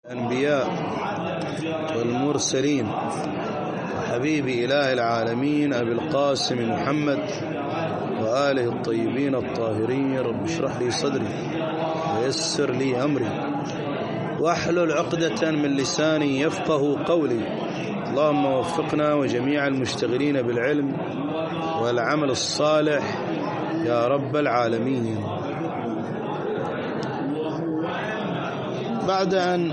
الأنبياء والمرسلين حبيب إله العالمين أبي القاسم محمد وآله الطيبين الطاهرين. رب اشرح لي صدري ويسر لي أمري واحلل عقدة من لساني يفقه قولي. اللهم وفقنا وجميع المشتغلين بالعلم والعمل الصالح يا رب العالمين. بعد أن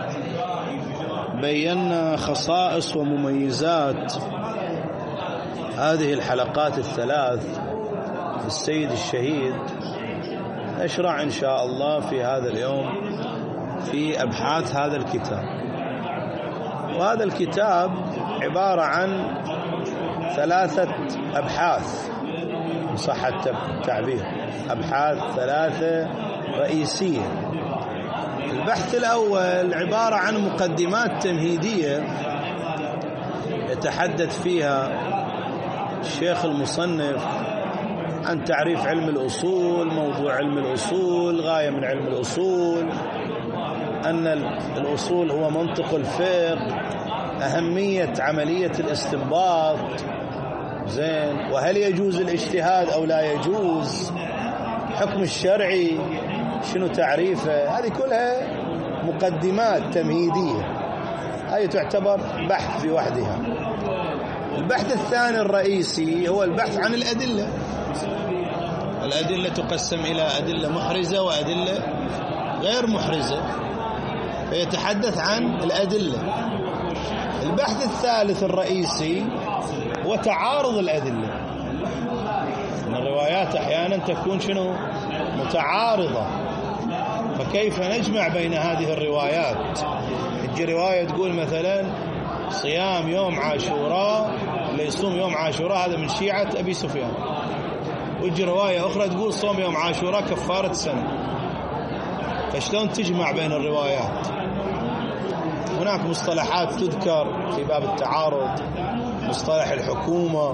بينا خصائص ومميزات هذه الحلقات الثلاث للسيد الشهيد، نشرع إن شاء الله في هذا اليوم في أبحاث هذا الكتاب. وهذا الكتاب عبارة عن 3 أبحاث إن صح التعبير، أبحاث 3 رئيسية. البحث الأول عبارة عن مقدمات تمهيدية يتحدث فيها الشيخ المصنف عن تعريف علم الأصول، موضوع علم الأصول، غاية من علم الأصول، أن الأصول هو منطق الفقه، أهمية عملية الاستنباط، زين، وهل يجوز الاجتهاد أو لا يجوز، حكم الشرعي شنو تعريفه. هذه كلها مقدمات تمهيدية، هذه تعتبر بحث في وحدها. البحث الثاني الرئيسي هو البحث عن الأدلة. الأدلة تقسم إلى أدلة محرزة وأدلة غير محرزة، فيتحدث عن الأدلة. البحث الثالث الرئيسي هو تعارض الأدلة. الروايات أحيانا تكون شنو؟ متعارضة، فكيف نجمع بين هذه الروايات؟ تجي رواية تقول مثلا صيام يوم عاشوراء، اللي يصوم يوم عاشوراء هذا من شيعة أبي سفيان، وتجي رواية أخرى تقول صوم يوم عاشوراء كفارة سنة. فشلون تجمع بين الروايات؟ هناك مصطلحات تذكر في باب التعارض، مصطلح الحكومة.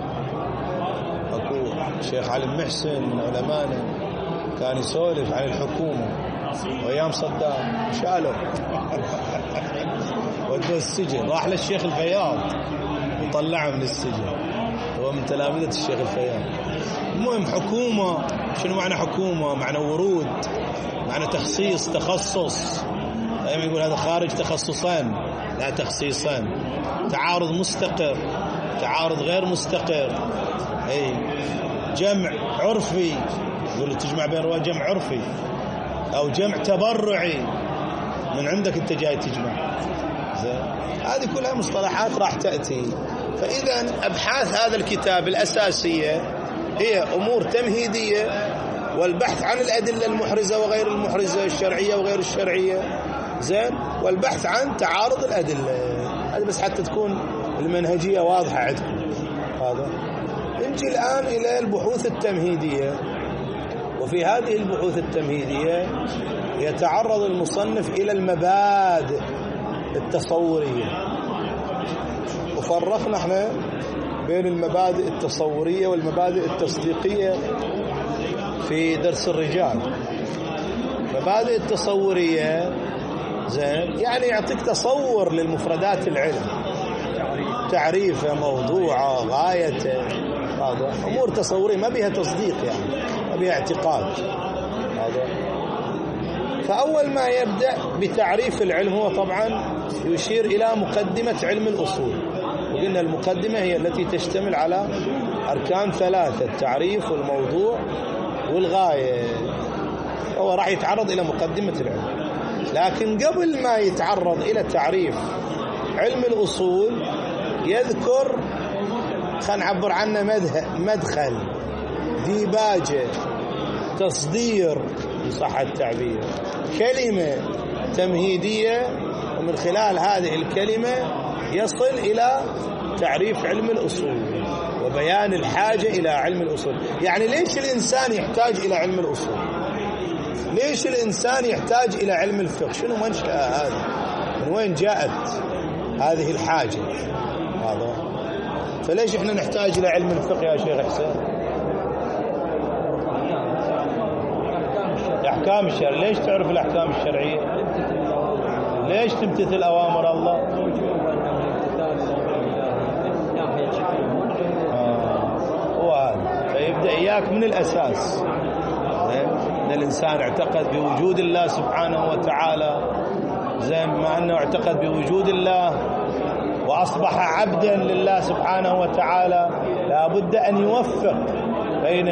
أكو الشيخ علي المحسن من علمائنا كان يسولف عن الحكومة وأيام صدام شالوا ودوا السجن، راح للشيخ الفياض وطلعه من السجن، هو من تلامذة الشيخ الفياض. المهم حكومة، شنو معنى حكومة؟ معنى ورود، معنى تخصيص، تخصص. دائما يقول هذا خارج تخصصان لا تخصيصان. تعارض مستقر، تعارض غير مستقر، أي جمع عرفي، يقول تجمع بين رواية جمع عرفي أو جمع تبرعي، من عندك أنت جاي تجمع. هذه كلها مصطلحات راح تأتي. فإذا أبحاث هذا الكتاب الأساسية هي أمور تمهيدية، والبحث عن الأدلة المحرزة وغير المحرزة، الشرعية وغير الشرعية، زين، والبحث عن تعارض الأدلة. هذا بس حتى تكون المنهجية واضحة عندكم. هذا نجي الآن إلى البحوث التمهيدية. وفي هذه البحوث التمهيدية يتعرض المصنف إلى المبادئ التصورية، وفرقنا احنا بين المبادئ التصورية والمبادئ التصديقية في درس الرجال. المبادئ التصورية زين يعني يعطيك تصور للمفردات العلم، تعريفه، موضوعه، غايته، هذا أمور تصورية ما بها تصديق، يعني ما بها اعتقاد. هذا فأول ما يبدأ بتعريف العلم هو طبعا يشير إلى مقدمة علم الأصول. وقلنا المقدمة هي التي تشتمل على أركان 3، التعريف والموضوع والغاية. هو راح يتعرض إلى مقدمة العلم، لكن قبل ما يتعرض إلى تعريف علم الأصول يذكر، خلينا نعبر عنه مدخل، ديباجة، تصدير صح التعبير، كلمة تمهيدية، ومن خلال هذه الكلمة يصل إلى تعريف علم الأصول وبيان الحاجة إلى علم الأصول. يعني ليش الإنسان يحتاج إلى علم الأصول؟ ليش الإنسان يحتاج إلى علم الفقه؟ شنو منشأ هذا؟ من وين جاءت هذه الحاجة؟ هذا فليش إحنا نحتاج إلى علم الفقه يا شيخ حسين؟ الأحكام الشرعية. ليش تعرف الأحكام الشرعية؟ ليش تمتثل أوامر الله؟ هو هذا. فيبدأ إياك من الأساس، إن الإنسان اعتقد بوجود الله سبحانه وتعالى، زين، بما أنه اعتقد بوجود الله وأصبح عبدا لله سبحانه وتعالى، لا بد أن يوفق بين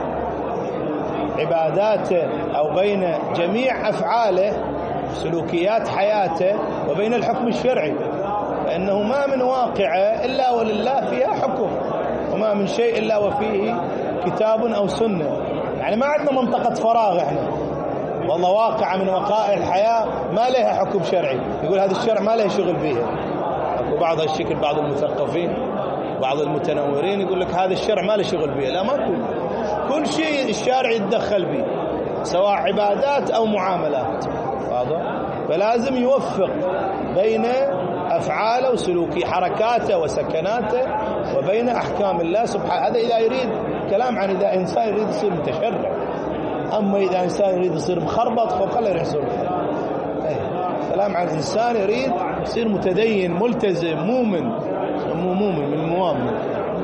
عباداته أو بين جميع أفعاله سلوكيات حياته وبين الحكم الشرعي، فإنه ما من واقعة إلا ولله فيها حكم، وما من شيء إلا وفيه كتاب أو سنة. يعني ما عندنا منطقة فراغ احنا، والله واقعة من وقائع الحياة ما لها حكم شرعي يقول هذا الشرع ما له شغل فيها. أكو بعض الشكل بعض المثقفين بعض المتنورين يقول لك هذا الشرع ما له شغل فيه. لا، ما كل شيء الشارع يتدخل به سواء عبادات أو معاملات، واضح؟ فلازم يوفق بين أفعاله وسلوكي حركاته وسكناته وبين أحكام الله سبحانه. هذا إذا يريد كلام عن إذا إنسان يريد يصير متشرع. أما إذا إنسان يريد يصير مخربط فخله يصير مخربط. كلام عن إنسان يريد يصير متدين ملتزم مؤمن من المؤمن،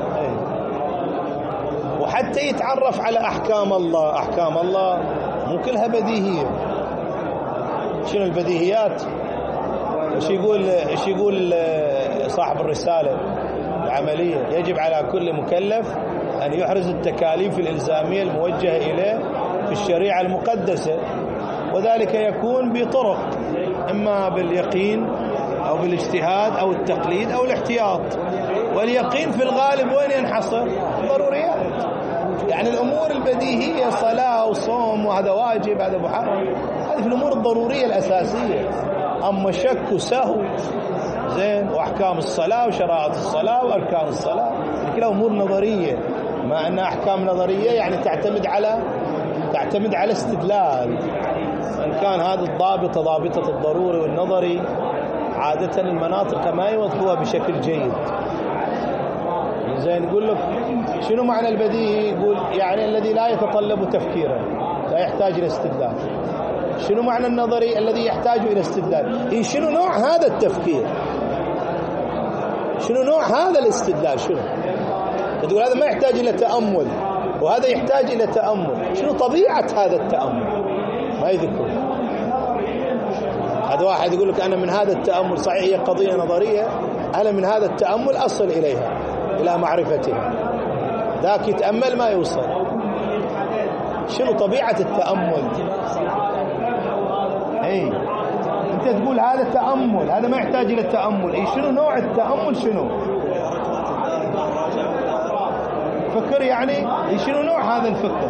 وحتى يتعرف على أحكام الله. أحكام الله مو كلها بديهية. شنو البديهيات؟ ايش يقول صاحب الرسالة العملية؟ يجب على كل مكلف أن يحرز التكاليف الإلزامية الموجهة إليه في الشريعة المقدسة، وذلك يكون بطرق، إما باليقين أو بالاجتهاد أو التقليد أو الاحتياط. واليقين في الغالب وين ينحصر؟ ضروريات، يعني الأمور البديهية صلاة وصوم وهذا واجب هذا محرم، هذه في الأمور الضرورية الأساسية. أما شك وسهو، زين، وأحكام الصلاة وشرائط الصلاة وأركان الصلاة كلها أمور نظرية، مع أنها أحكام نظرية يعني تعتمد على استدلال. إن كان هذا الضابط ضابطة الضروري والنظري، عادة المناطق ما يوضحوها بشكل جيد. زين، يقول لك شنو معنى البديهي؟ يقول يعني الذي لا يتطلب تفكيرا لا يحتاج إلى استدلال. شنو معنى النظري؟ الذي يحتاج إلى استدلال. شنو نوع هذا التفكير؟ شنو نوع هذا الاستدلال؟ شنو؟ تقول هذا ما يحتاج إلى تأمل وهذا يحتاج إلى تأمل. شنو طبيعة هذا التأمل؟ ما يذكر. هذا واحد يقول لك أنا من هذا التأمل، صحيح هي قضية نظرية، أنا من هذا التأمل أصل إليها إلى معرفتها. ذاك يتأمل ما يوصل. شنو طبيعة التأمل؟ أنت تقول هذا تأمل، هذا ما يحتاج إلى التأمل. شنو نوع التأمل؟ شنو فكر يعني؟ شنو نوع هذا الفكر؟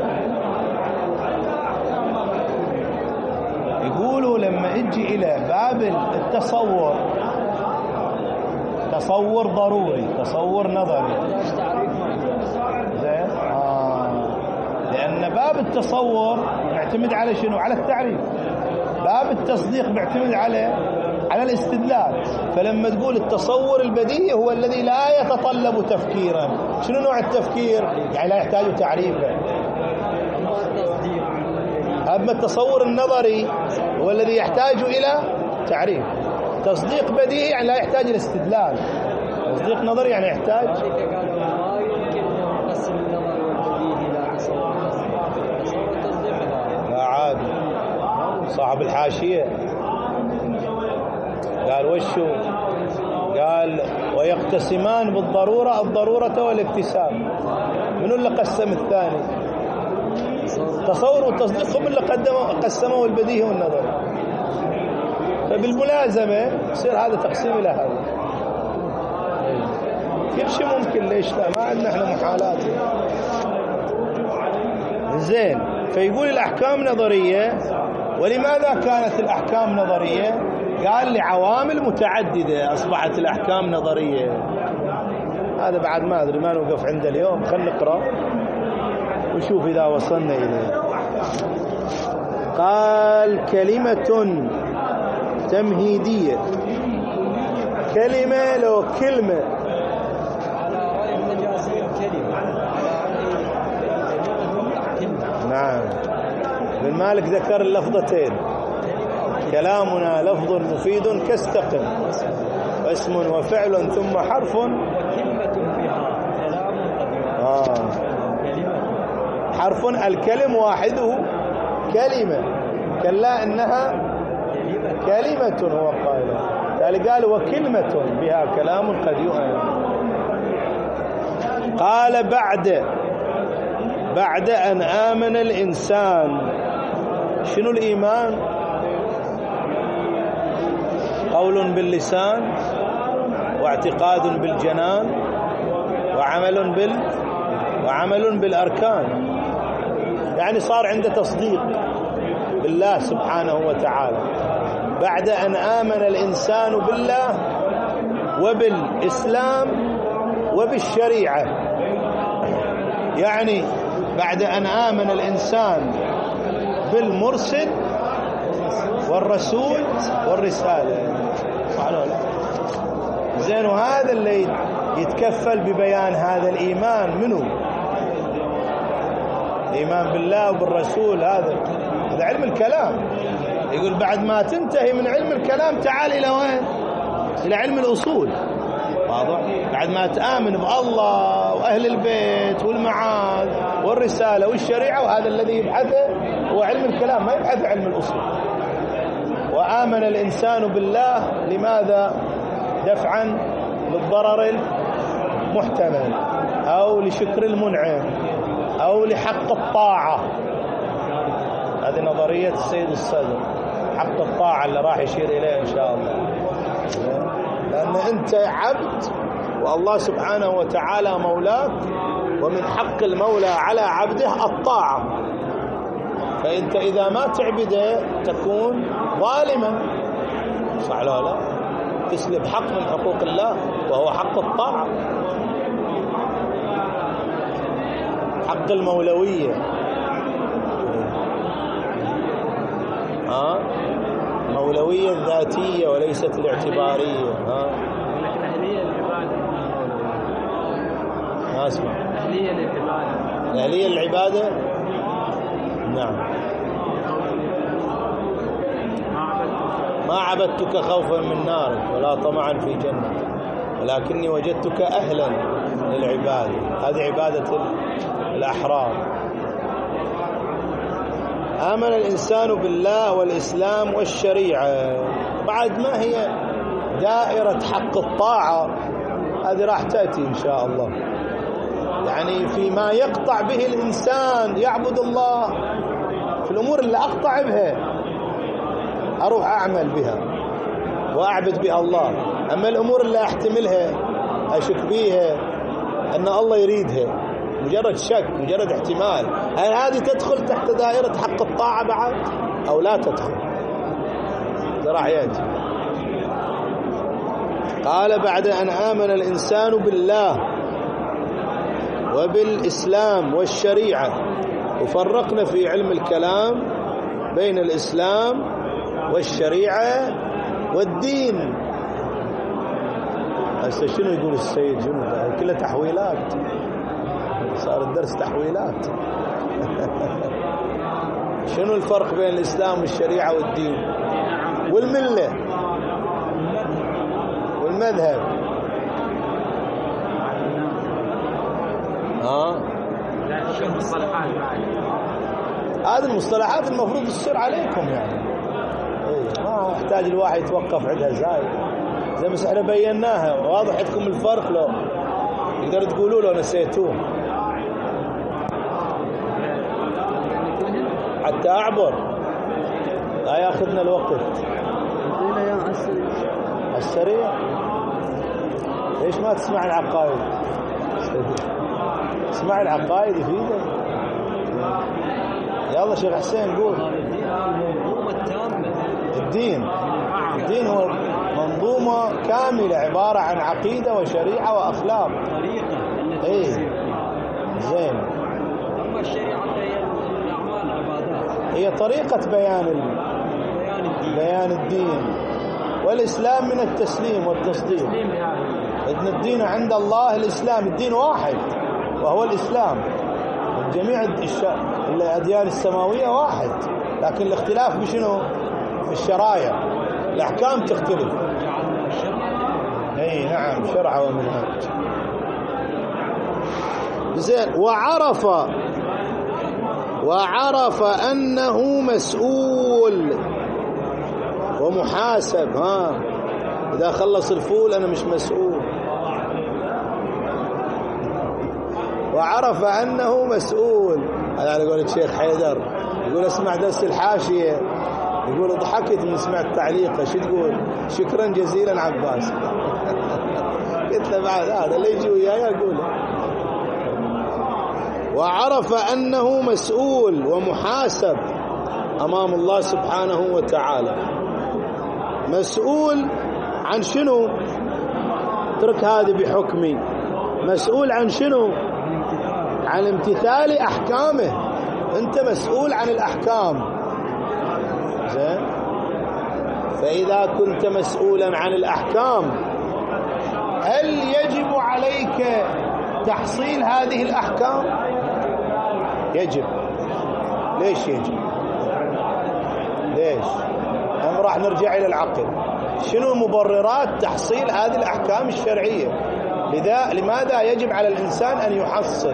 يقولوا لما اجي إلى باب التصور، تصور ضروري، تصور نظري، زين، لأن باب التصور يعتمد على شنو؟ على التعريف. باب التصديق بيعتمد على الاستدلال. فلما تقول التصور البديهي هو الذي لا يتطلب تفكيرا، شنو نوع التفكير؟ يعني لا يحتاج تعريفا. أما التصور النظري هو الذي يحتاج إلى تعريف. تصديق بديهي يعني لا يحتاج إلى استدلال. تصديق نظري يعني يحتاج. لا عادي. صاحب الحاشية قال وشو؟ قال ويقتسمان بالضرورة الضرورة والاكتساب. منو اللي قسم الثاني؟ تصور والتصديق هم اللي قسموا البديهي والنظري. فبالملازمة يصير هذا تقسيم إلى هذا. كل شيء ممكن، ليش لا؟ ما عندنا احنا محالات. زين، فيقول الأحكام نظرية. ولماذا كانت الأحكام نظرية؟ قال لعوامل متعددة أصبحت الأحكام نظرية. هذا بعد ما أدري، ما نوقف عنده اليوم، خلينا نقرأ وشوف إذا وصلنا إليه. قال كلمة تمهيدية. كلمة لو كلمة نعم. ابن مالك ذكر اللفظتين كلامنا لفظ مفيد كاستقم، اسم وفعل ثم حرف وكلمة بها كلام حرف الكلم واحده كلمة، كلا إنها كلمة هو قائل، قال وكلمة بها كلام قد يؤمن. قال بعد أن آمن الإنسان. شنو الإيمان؟ قول باللسان واعتقاد بالجنان وعمل بالأركان، يعني صار عنده تصديق بالله سبحانه وتعالى. بعد أن آمن الإنسان بالله وبالإسلام وبالشريعة، يعني بعد أن آمن الإنسان بالمرسل والرسول والرسالة. زين، وهذا اللي يتكفل ببيان هذا الإيمان منه، الإيمان بالله وبالرسول. هذا علم الكلام. يقول بعد ما تنتهي من علم الكلام تعال إلى وين؟ إلى علم الأصول. واضح؟ بعد ما تآمن بالله وأهل البيت والمعاد والرسالة والشريعة، وهذا الذي يبحثه هو علم الكلام، ما يبحث علم الأصول. وآمن الإنسان بالله لماذا؟ دفعا للضرر المحتمل، أو لشكر المنعم، أو لحق الطاعة. هذه نظرية السيد الصدر، حق الطاعة اللي راح يشير إليه إن شاء الله. لأن أنت عبد والله سبحانه وتعالى مولاك، ومن حق المولى على عبده الطاعة. فأنت إذا ما تعبده تكون ظالما، صح لا لا؟ تسلب حق من حقوق الله وهو حق الطاعة، حق المولوية. المولوية الذاتية وليست الاعتبارية. لكن أهلية العبادة ما أسمع. أهلية للعبادة. أهلية العبادة، نعم. ما عبدتك خوفا من نارك ولا طمعا في جنتك، ولكني وجدتك أهلا للعبادة. هذه عبادة الأحرار. آمن الإنسان بالله والإسلام والشريعة. بعد ما هي دائرة حق الطاعة؟ هذه راح تأتي إن شاء الله. يعني فيما يقطع به الإنسان يعبد الله، في الأمور اللي أقطع بها أروح أعمل بها وأعبد بها الله. أما الأمور اللي أحتملها أشك بيها أن الله يريدها، مجرد شك، مجرد احتمال، هل هذه تدخل تحت دائرة حق الطاعة بعد أو لا تدخل؟ راح. قال بعد أن آمن الإنسان بالله وبالإسلام والشريعة. وفرقنا في علم الكلام بين الإسلام والشريعة والدين. هسه شنو يقول السيد؟ شنو كلها تحويلات، صار الدرس تحويلات. شنو الفرق بين الإسلام والشريعة والدين والملة والمذهب؟ هذه المصطلحات المفروض تصير عليكم، يعني ما يحتاج الواحد يتوقف عندها زي بس احنا بيناها. واضح عندكم الفرق؟ لو تقدر تقولوا له نسيتوه حتى أعبر، لا ياخذنا الوقت. السريع ليش ما تسمع العقائد؟ اسمع العقائد يفيدك. يلا شيخ حسين قول. الدين هو منظومة كاملة عبارة عن عقيدة وشريعة وأخلاق. ايه زين. أما الشريعة هي الأعمال عبادات، هي طريقة بيان الدين. والإسلام من التسليم والتصديق. إن الدين عند الله الإسلام، الدين واحد وهو الإسلام. جميع الأديان السماوية واحد، لكن الاختلاف بشنو؟ في الشرايع، الأحكام تختلف. اي نعم، شرع ومنهاج. زين. وعرف أنه مسؤول ومحاسب. إذا خلص الفول أنا مش مسؤول. وعرف أنه مسؤول. هذا يقول الشيخ حيدر، يقول اسمع درس الحاشية، يقول ضحكت من سمعت تعليقه. شو تقول؟ شكرا جزيلا عباس. قلت له بعد هذا اللي يجي وياي أقوله. وعرف أنه مسؤول ومحاسب أمام الله سبحانه وتعالى. مسؤول عن شنو؟ اترك هذه بحكمي. مسؤول عن شنو؟ عن امتثال أحكامه. أنت مسؤول عن الأحكام. زين. فإذا كنت مسؤولا عن الأحكام، هل يجب عليك تحصيل هذه الأحكام؟ يجب. ليش يجب؟ ليش؟ هم راح نرجع إلى العقل. شنو مبررات تحصيل هذه الأحكام الشرعية؟ لماذا يجب على الإنسان أن يحصل؟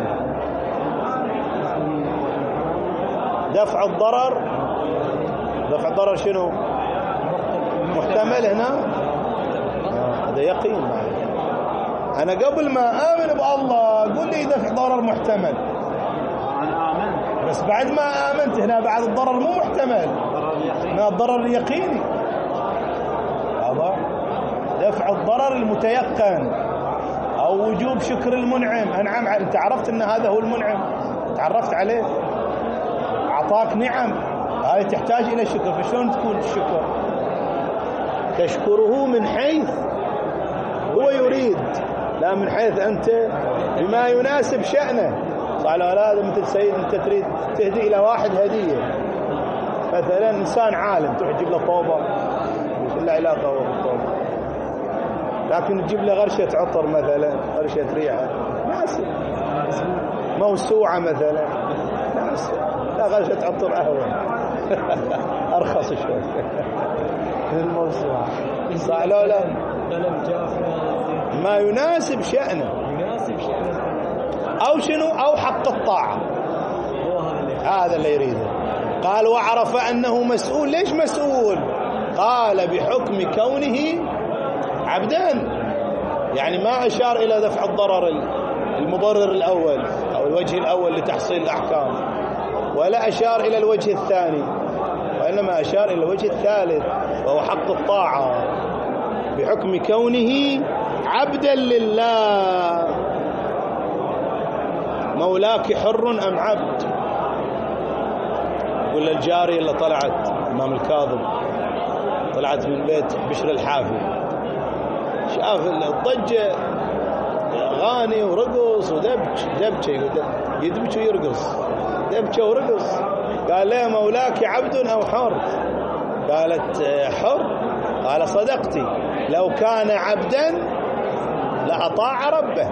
دفع الضرر. دفع الضرر شنو؟ محتمل هنا. هذا يقين معي. أنا قبل ما آمن بالله قول لي دفع ضرر محتمل، بس بعد ما آمنت هنا بعد الضرر مو محتمل، هنا الضرر يقيني. هذا دفع الضرر المتيقن، أو وجوب شكر المنعم. أنعم عليك، أنت عرفت أن هذا هو المنعم، تعرفت عليه، أعطاك نعم، هاي تحتاج إلى شكر. فشلون تكون الشكر؟ تشكره من حيث هو يريد، لا من حيث أنت بما يناسب شأنه. صح ولا لا؟ مثل سيد أنت تريد تهدي إلى واحد هدية، مثلا إنسان عالم تروح تجيب له طوبة، وش له علاقة هو بالطوبة؟ لكن تجيب له غرشة عطر مثلا، غرشة ريحة، ناسب. موسوعة مثلا، ناسب. لا، غرشة عطر أهون أرخص شوي من الموسوعة. صح ولا لا؟ ما يناسب شأنه، أو شنو؟ أو حق الطاعة. هذا اللي يريده. قال وعرف أنه مسؤول. ليش مسؤول؟ قال بحكم كونه عبدا. يعني ما أشار إلى دفع الضرر المضرر الأول أو الوجه الأول لتحصيل الأحكام، ولا أشار إلى الوجه الثاني، وإنما أشار إلى الوجه الثالث وهو حق الطاعة، بحكم كونه عبدا لله. مولاك حر أم عبد؟ يقول الجارية اللي طلعت إمام الكاظم، طلعت من بيت بشر الحافي، شاف الضجة، أغاني ورقص ودبكة، يدبك ويرقص، دبكة ورقص. قال له مولاك عبد أو حر؟ قالت حر. قال صدقتي، لو كان عبدا لأطاع ربه.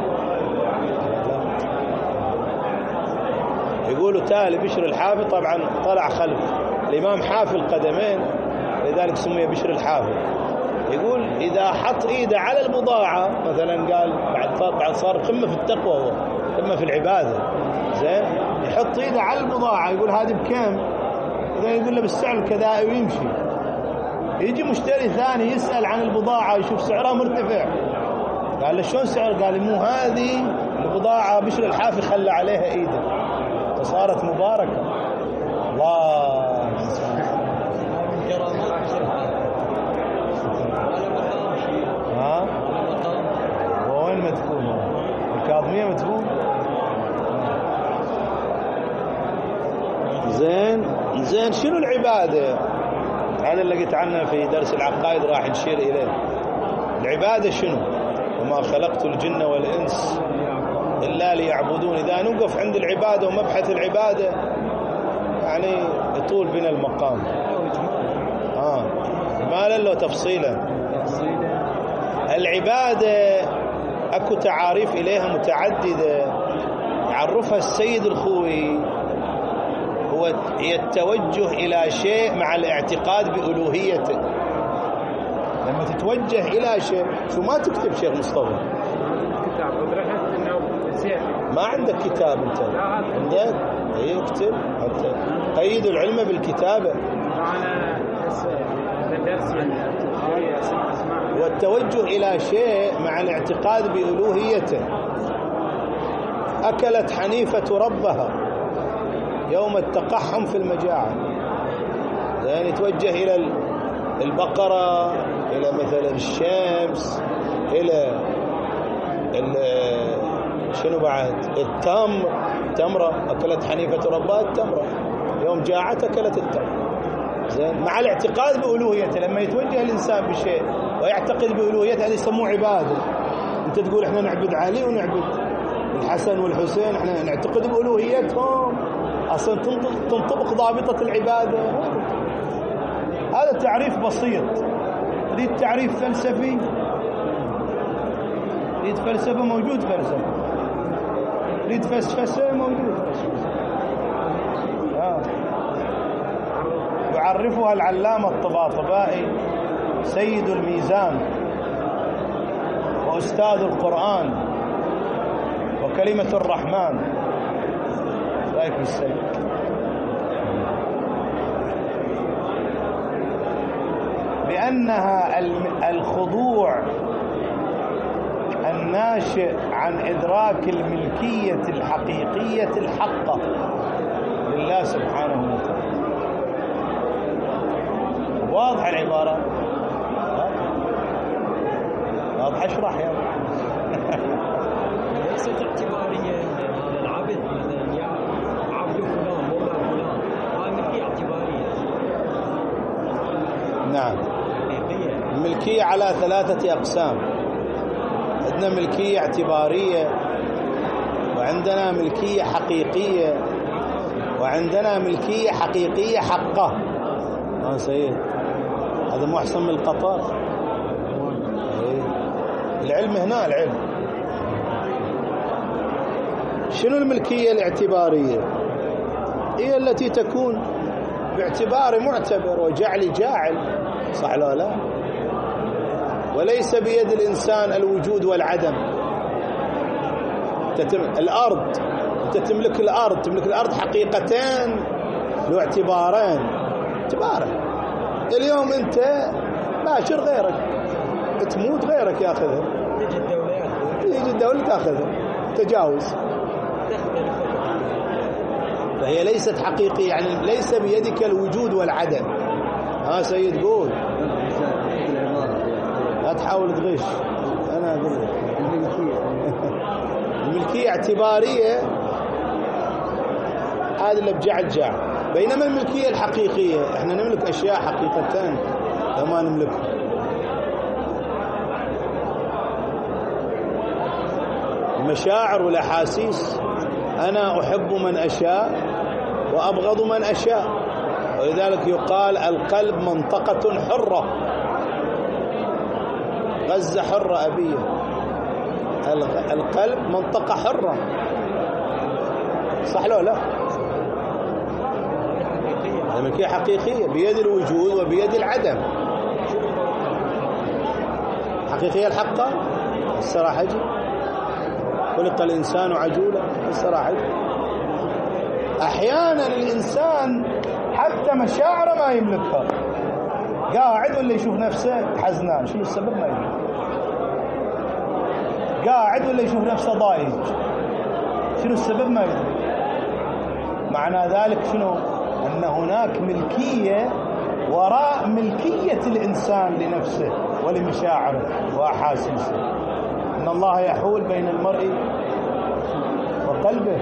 يقولوا تالي بشر الحافي طبعا طلع خلف الإمام حافي القدمين، لذلك سمي بشر الحافي. يقول إذا حط إيده على البضاعة مثلا، قال بعد صار قمة في التقوى، هو قمة في العبادة، زين، يحط إيده على البضاعة يقول هذه بكم؟ إذا يقول له بالسعر كذا ويمشي. يجي مشتري ثاني يسأل عن البضاعة يشوف سعرها مرتفع، قال له شلون سعر؟ قال مو هذه البضاعة بشر الحافي خلى عليها إيده فصارت مباركة. الله وين مدفون؟ الكاظمية مدفون. زين شنو العبادة؟ هذا اللي قلت عنه في درس العقائد، راح نشير إليه. العبادة شنو؟ وما خلقت الجن والإنس إلا ليعبدون. إذا نوقف عند العبادة ومبحث العبادة يعني يطول بنا المقام. ما له تفصيلا. العبادة أكو تعاريف إليها متعددة، يعرفها السيد الخوي، هو هي التوجه إلى شيء مع الاعتقاد بألوهيته. لما تتوجه إلى شيء، شو ما تكتب شيخ مصطفى؟ كتاب ودرحت انه زين. ما عندك كتاب انت؟ عندك؟ اي اكتب حتى قيد العلم بالكتابة. انا درس والتوجه إلى شيء مع الاعتقاد بألوهيته. أكلت حنيفة ربها يوم التقحم في المجاعة، يعني يتوجه إلى البقرة، إلى مثلا الشمس، إلى شنو بعد التمرة. أكلت حنيفة ربها التمرة يوم جاعت أكلت التمرة. زين، مع الاعتقاد بألوهيته. لما يتوجه الإنسان بشيء ويعتقد بألوهيته هذا يسموه عبادة. أنت تقول إحنا نعبد علي ونعبد الحسن والحسين، إحنا نعتقد بألوهيتهم، أصلا تنطبق ضابطة العبادة. هذا تعريف بسيط. تريد تعريف فلسفي، تريد فلسفة، موجود فلسفة. تريد فلسفة، موجود فلسفة. يعرفها العلامة الطباطبائي سيد الميزان وأستاذ القرآن وكلمة الرحمن رايك بالسيد، بأنها الخضوع الناشئ عن إدراك الملكية الحقيقية الحقة لله سبحانه وتعالى. واضح العبارة؟ واضح؟ اشرح يا ليست اعتبارية. هذا العبد مثلا يا عبد فلان مولى فلان، هاي ملكية اعتبارية. نعم. الملكية على 3 أقسام. عندنا ملكية اعتبارية، وعندنا ملكية حقيقية، وعندنا ملكية حقيقية حقة. سيد، هذا مو أحسن من القطر؟ العلم هنا، العلم. شنو الملكية الاعتبارية؟ هي التي تكون باعتبار معتبر وجعل جاعل، صح لا لا؟ وليس بيد الإنسان الوجود والعدم. الأرض، أنت تملك الأرض، تملك الأرض حقيقتين له اعتبارين. اعتبارين اليوم أنت باشر غيرك، تموت غيرك ياخذها، تيجي الدولة تاخذها، تجاوز. فهي ليست حقيقية، يعني ليس بيدك الوجود والعدم. سيد قول، لا تحاول تغش. أنا أقول لك الملكية اعتبارية، هذا اللي بجعل جاع. بينما الملكية الحقيقية، احنا نملك أشياء حقيقتان ما نملكها. المشاعر والأحاسيس، أنا أحب من أشاء وأبغض من أشاء، ولذلك يقال القلب منطقة حرة. غزة حرة أبية، القلب منطقة حرة، صح لا لا؟ الملكية حقيقية بيد الوجود وبيد العدم. حقيقية الحقة الصراحة، خلق الإنسان عجولا الصراحة. أحيانا الإنسان حتى مشاعره ما يملكها، قاعد ولا يشوف نفسه حزنان، شنو السبب؟ ما يملك. قاعد ولا يشوف نفسه ضايج، شنو السبب؟ ما يملك. معنى ذلك شنو؟ أن هناك ملكية وراء ملكية الإنسان لنفسه ولمشاعره وأحاسيسه. إن الله يحول بين المرء وقلبه.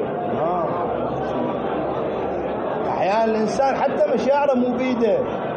أحيانا الإنسان حتى مشاعره مو بيده.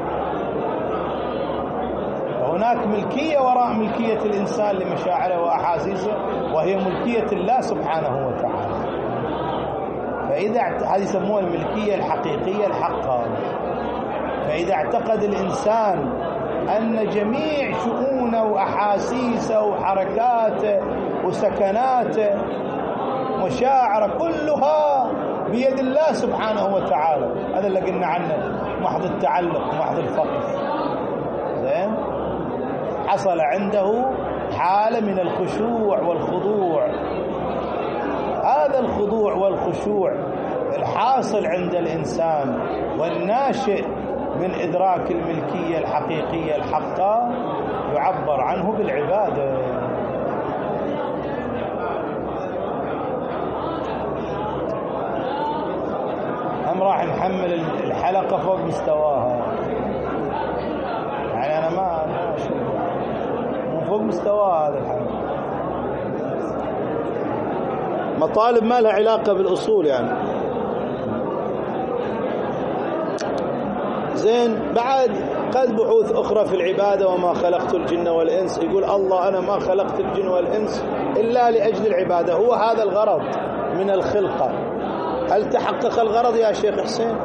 فهناك ملكية وراء ملكية الإنسان لمشاعره وأحاسيسه، وهي ملكية الله سبحانه وتعالى. فإذا هذه يسموها الملكية الحقيقية الحقة. فإذا اعتقد الإنسان أن جميع شؤونه وأحاسيسه وحركاته وسكناته مشاعره كلها بيد الله سبحانه وتعالى. هذا اللي قلنا عنه محض التعلق ومحض الفقر. زين، حصل عنده حالة من الخشوع والخضوع. هذا الخضوع والخشوع الحاصل عند الإنسان والناشئ من إدراك الملكية الحقيقية الحقة يعبر عنه بالعبادة. هم راح نحمل الحلقة فوق مستواها، يعني أنا ما مو فوق مستواها هذا الحلقة. مطالب ما لها علاقة بالأصول يعني. زين، بعد قد بحوث أخرى في العبادة، وما خلقت الجن والإنس. يقول الله أنا ما خلقت الجن والإنس إلا لأجل العبادة، هو هذا الغرض من الخلقة. هل تحقق الغرض يا شيخ حسين؟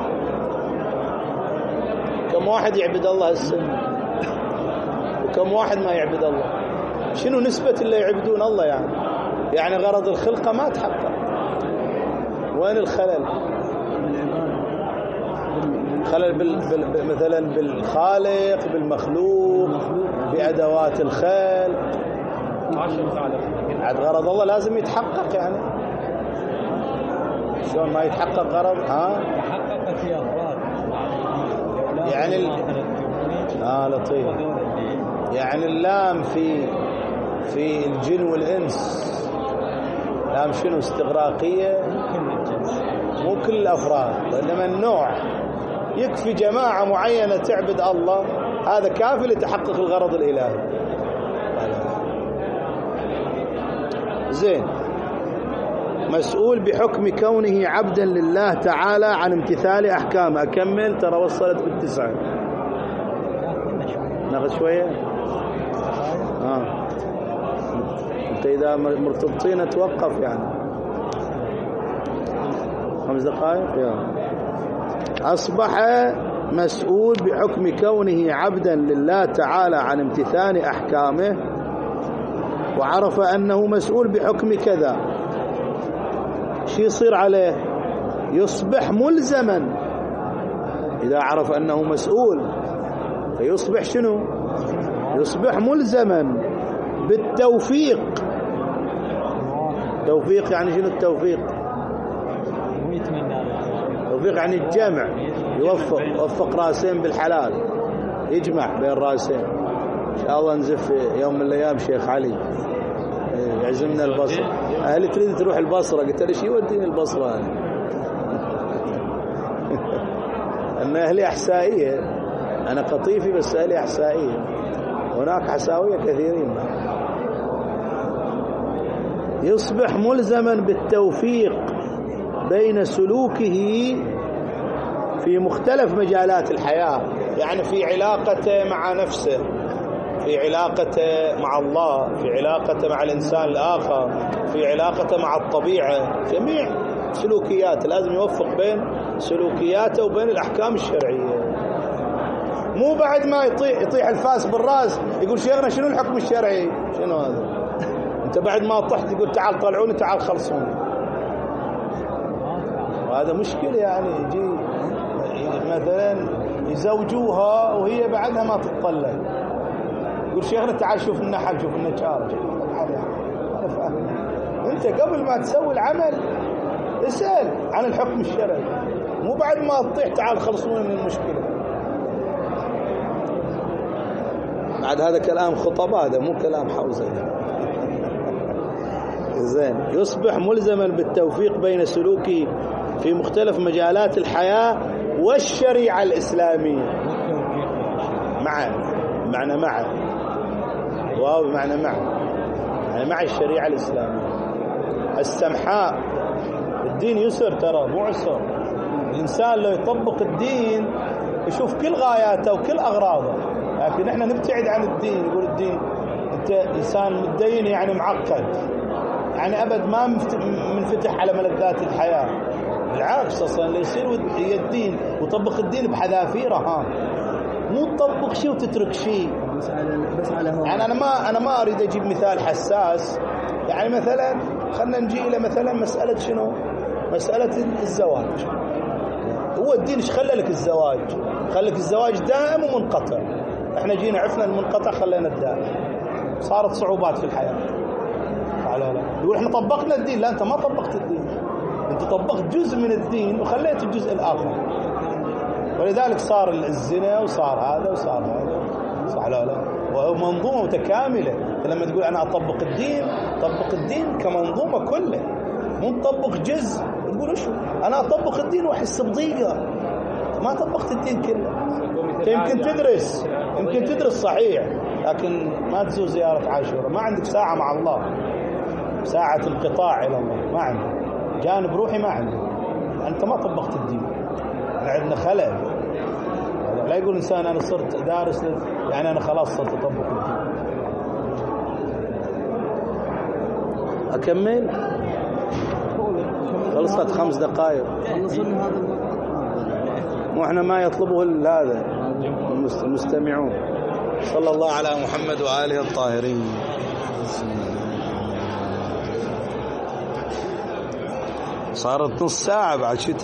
كم واحد يعبد الله السنة وكم واحد ما يعبد الله؟ شنو نسبة اللي يعبدون الله يعني غرض الخلقة ما تحقق. وين الخلل؟ خلل مثلا بالخالق، بالمخلوق، بأدوات الخلق. عاد غرض الله لازم يتحقق يعني. شلون ما يتحقق غرض؟ تحقق في أفراد يعني لطيف. يعني اللام في الجن والإنس لام شنو؟ استغراقية، مو كل الأفراد وإنما النوع. يكفي جماعة معينة تعبد الله، هذا كافي لتحقق الغرض الإلهي. زين، مسؤول بحكم كونه عبدا لله تعالى عن امتثال أحكامه. أكمل، ترى وصلت بالتسعة. ناخذ شوية. أنت إذا مرتبطين توقف يعني 5 دقائق. أصبح مسؤول بحكم كونه عبدا لله تعالى عن امتثال أحكامه، وعرف أنه مسؤول بحكم كذا. شو يصير عليه؟ يصبح ملزما. إذا عرف أنه مسؤول فيصبح شنو؟ يصبح ملزما بالتوفيق. توفيق يعني شنو التوفيق؟ توفيق يعني الجمع، يوفق راسين بالحلال، يجمع بين راسين. إن شاء الله نزف يوم من الأيام شيخ علي يعزمنا البصرة. أهلي تريد تروح البصرة، قلت له شو يوديني البصرة؟ أن أهلي أحسائية، أنا قطيفي بس أهلي أحسائية، هناك حساوية كثيرين. يصبح ملزما بالتوفيق بين سلوكه في مختلف مجالات الحياة، يعني في علاقته مع نفسه، في علاقته مع الله، في علاقته مع الإنسان الآخر، في علاقته مع الطبيعة. جميع سلوكيات لازم يوفق بين سلوكياته وبين الأحكام الشرعية. مو بعد ما يطيح الفاس بالراس يقول شيخنا شنو الحكم الشرعي؟ شنو هذا؟ أنت بعد ما طحت يقول تعال طلعوني، تعال خلصوني. وهذا مشكلة يعني. يجي مثلا يزوجوها وهي بعدها ما تتطلق، يقول شيخنا تعال شوف لنا حل، شوف لنا شارج. أنا فاهم. أنت قبل ما تسوي العمل اسأل عن الحكم الشرعي، مو بعد ما تطيح تعال خلصوني من المشكلة. بعد هذا كلام خطب، هذا مو كلام حوزة. زين، يصبح ملزما بالتوفيق بين سلوكه في مختلف مجالات الحياة والشريعة الإسلامية. معنى مع واو بمعنى يعني مع الشريعة الإسلامية السمحاء. الدين يسر، ترى مو عسر. الإنسان لو يطبق الدين يشوف كل غاياته وكل أغراضه، لكن احنا نبتعد عن الدين. يقول الدين انت انسان متدين يعني معقد، يعني ابد ما منفتح على ملذات الحياة. بالعكس، اصلا اللي يصير هي الدين وطبق الدين بحذافيره، مو تطبق شيء وتترك شيء. بس على هو. يعني انا ما اريد اجيب مثال حساس. يعني مثلا خلنا نجي الى مثلا مسألة شنو؟ مسألة الزواج. هو الدين ايش خلى لك الزواج؟ خلى لك الزواج دائم ومنقطع. احنا جينا عفنا المنقطع خلينا الدائم، صارت صعوبات في الحياة. لا يقول احنا طبقنا الدين. لا، انت ما طبقت الدين، انت طبقت جزء من الدين وخليت الجزء الآخر. ولذلك صار الزنا وصار هذا وصار هذا، صح لا؟ وهو منظومة متكاملة. لما تقول أنا أطبق الدين، طبق الدين كمنظومة كله، مو تطبق جزء. تقول إيش أنا أطبق الدين وأحس بضيقة، ما طبقت الدين كله. يمكن تدرس صحيح، لكن ما تزور زيارة عاشوراء، ما عندك ساعة مع الله، ساعة انقطاع إلى الله ما عندك، جانب روحي ما عندك، أنت ما طبقت الدين. عندنا خلل. لا يقول إنسان أنا صرت دارس يعني أنا خلاص صرت أطبق الدين. أكمل؟ خلصت 5 دقائق. وإحنا ما يطلبه هذا المستمعون. صلى الله على محمد وآله الطاهرين. صارت نص ساعة بعد شتي.